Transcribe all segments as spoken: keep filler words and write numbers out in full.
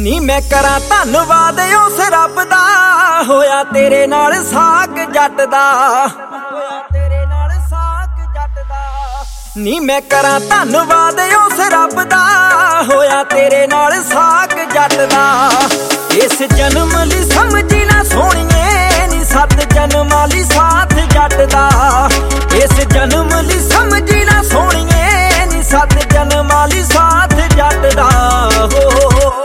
ਨੀ मैं करा धन्नवाद उस रब दा होया तेरे नाल साक जट दा। नी मैं करा धन्नवाद उस रब दा होया तेरे नाल साक जट दा। इस जन्म लई समझी ना सोहणीए नी सत जन्मां लई साथ जट दा। इस जन्म लई समझी ना सोहणीए नी सत जन्मां लई साथ जट दा। हो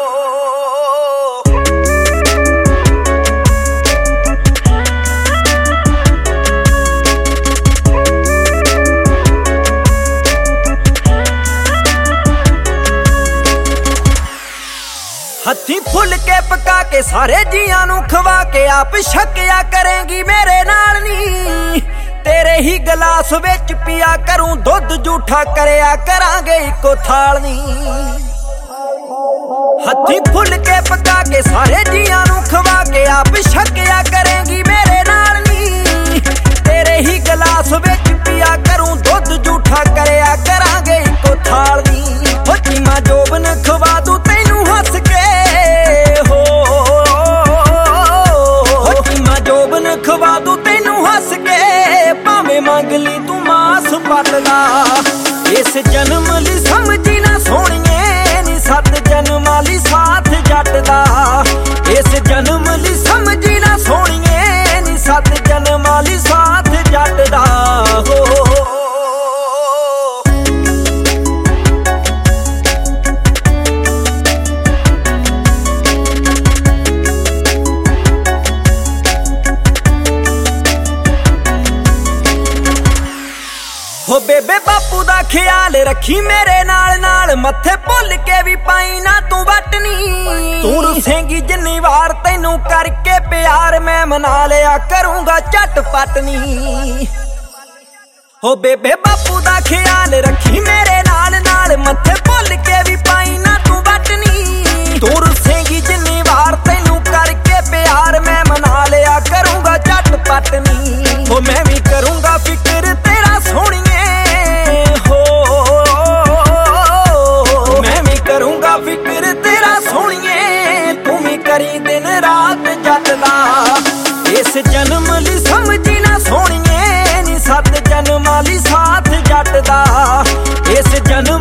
हथी फुल के पका के सारे जियां नू खवा के आप छकिया करेंगी मेरे नाल नी। तेरे ही गलास विच पिया करूं दुध जूठा करया करांगे इको थाल नी। हथी फुल के पका के सारे जियां नू खवा के आप छकिया करेंगी मेरे नाल नी। तेरे ही गलास विच पिया करूं दुध जूठा करया करांगे इको थाल नी। हो चीमा जोबन खवा दूं तैनू हस के खवा दू तेनू हस के भावें मंग ली तू मास पटदा। इस जन्म लई समझी ना सोहणीए नी सत जन्मां लई साथ जट दा। इस जन्म लई समझी ना सोहणीए नी सत जन्मां लई साथ जट दा। हो हो बेबे बापू दा ख्याल रखी मेरे नाल नाल मत्थे भुल के भी पाई ना तू वटनी। तू रुसेंगी जिन्नी वार तैनू करके प्यार मैं मना लिया करूंगा झट पटनी। हो बेबे बापू दा ख्याल रखी मेरे नाल नाल मत्थे भुल के भी पाई ना तू वटनी। तू रुसेंगी जिन्नी वार तैनू करके प्यार मैं मना लिया करूंगा झट पटनी। हो मैं भी करूंगा फिक्र तेरा सोहणी फिक्र तेरा सोहणीए तू भी करी दिन रात जट दा। इस जन्म लई समझी ना सोहणीए नी सत जन्मां लई साथ जट दा। इस जन्म